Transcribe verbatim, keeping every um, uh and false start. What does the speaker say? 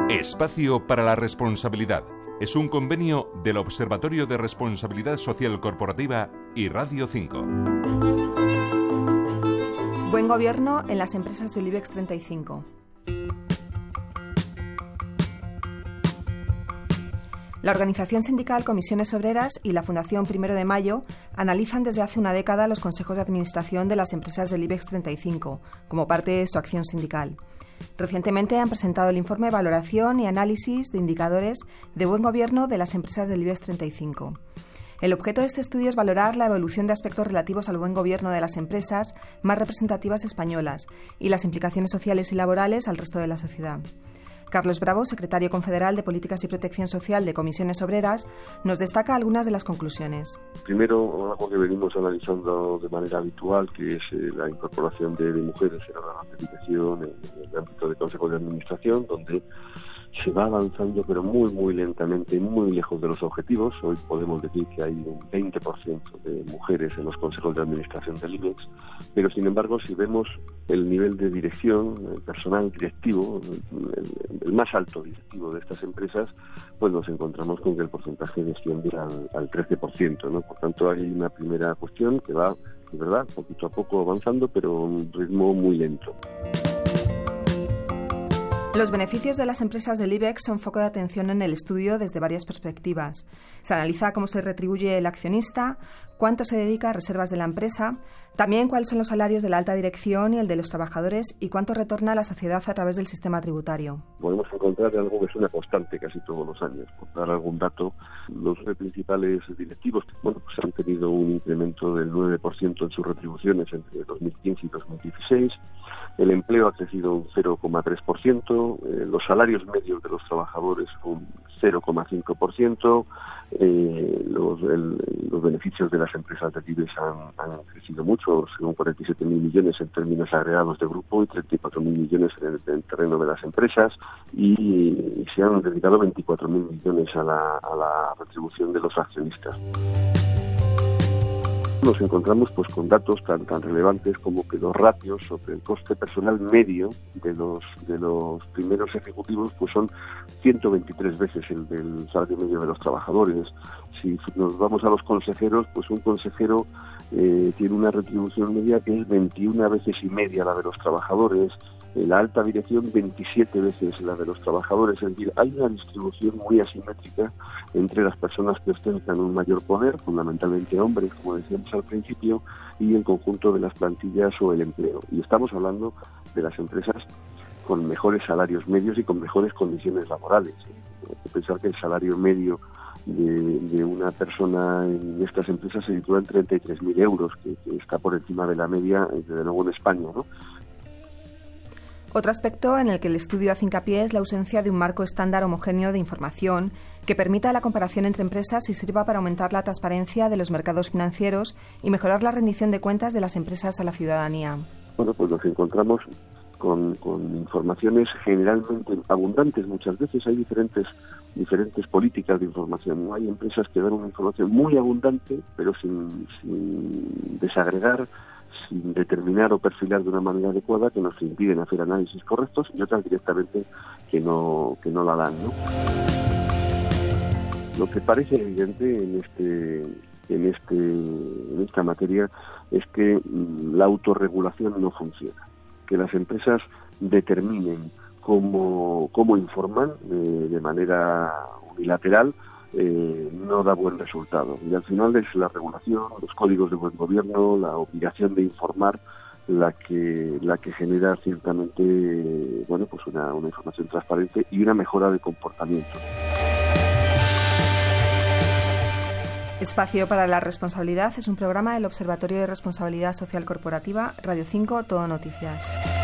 Espacio para la Responsabilidad. Es un convenio del Observatorio de Responsabilidad Social Corporativa y Radio cinco. Buen gobierno en las empresas del IBEX treinta y cinco. La organización sindical Comisiones Obreras y la Fundación Primero de Mayo analizan desde hace una década los consejos de administración de las empresas del IBEX treinta y cinco, como parte de su acción sindical. Recientemente han presentado el informe Valoración y Análisis de Indicadores de Buen Gobierno de las empresas del IBEX treinta y cinco. El objeto de este estudio es valorar la evolución de aspectos relativos al buen gobierno de las empresas más representativas españolas y las implicaciones sociales y laborales al resto de la sociedad. Carlos Bravo, secretario confederal de Políticas y Protección Social de Comisiones Obreras, nos destaca algunas de las conclusiones. Primero, algo que venimos analizando de manera habitual, que es eh, la incorporación de, de mujeres en órganos de dirección, en, en el ámbito de Consejo de Administración, donde se va avanzando, pero muy, muy lentamente, muy lejos de los objetivos. Hoy podemos decir que hay un veinte por ciento de mujeres en los consejos de administración del IBEX, pero sin embargo, si vemos el nivel de dirección, el personal directivo, el, el más alto directivo de estas empresas, pues nos encontramos con que el porcentaje desciende al, al trece por ciento, ¿no? Por tanto, hay una primera cuestión que va, de verdad, poquito a poco avanzando, pero a un ritmo muy lento. Los beneficios de las empresas del IBEX son foco de atención en el estudio desde varias perspectivas. Se analiza cómo se retribuye el accionista, cuánto se dedica a reservas de la empresa, también cuáles son los salarios de la alta dirección y el de los trabajadores y cuánto retorna a la sociedad a través del sistema tributario. Podemos encontrar algo que es una constante casi todos los años. Por dar algún dato, los principales directivos bueno, pues han tenido un incremento del nueve por ciento en sus retribuciones entre dos mil quince y dos mil dieciséis. El empleo ha crecido un cero coma tres por ciento, eh, los salarios medios de los trabajadores un cero coma cinco por ciento, eh, los, el, los beneficios de las empresas de IBEX han, han crecido mucho, según cuarenta y siete mil millones en términos agregados de grupo y treinta y cuatro mil millones en el, en el terreno de las empresas, y, y se han dedicado veinticuatro mil millones a la, a la retribución de los accionistas. Nos encontramos pues con datos tan tan relevantes como que los ratios sobre el coste personal medio de los de los primeros ejecutivos pues son ciento veintitrés veces el del salario medio de los trabajadores. Si nos vamos a los consejeros, pues un consejero eh, tiene una retribución media que es veintiuna veces y media la de los trabajadores. En la alta dirección veintisiete veces la de los trabajadores, es decir, hay una distribución muy asimétrica entre las personas que ostentan un mayor poder, fundamentalmente hombres, como decíamos al principio, y el conjunto de las plantillas o el empleo. Y estamos hablando de las empresas con mejores salarios medios y con mejores condiciones laborales. Hay que pensar que el salario medio de, de una persona en estas empresas se sitúa en treinta y tres mil euros, que, que está por encima de la media, desde luego, en España, ¿no? Otro aspecto en el que el estudio hace hincapié es la ausencia de un marco estándar homogéneo de información que permita la comparación entre empresas y sirva para aumentar la transparencia de los mercados financieros y mejorar la rendición de cuentas de las empresas a la ciudadanía. Bueno, pues nos encontramos con, con informaciones generalmente abundantes. Muchas veces hay diferentes diferentes políticas de información, ¿no? Hay empresas que dan una información muy abundante, pero sin, sin desagregar, sin determinar o perfilar de una manera adecuada, que nos impiden hacer análisis correctos, y otras directamente que no que no la dan, ¿no? Lo que parece evidente en este en este en esta materia es que la autorregulación no funciona, que las empresas determinen cómo cómo informan eh, de manera unilateral. Eh, no da buen resultado, y al final es la regulación, los códigos de buen gobierno, la obligación de informar la que la que genera ciertamente eh, bueno pues una, una información transparente y una mejora de comportamiento. Espacio para la Responsabilidad es un programa del Observatorio de Responsabilidad Social Corporativa, Radio cinco, Todo Noticias.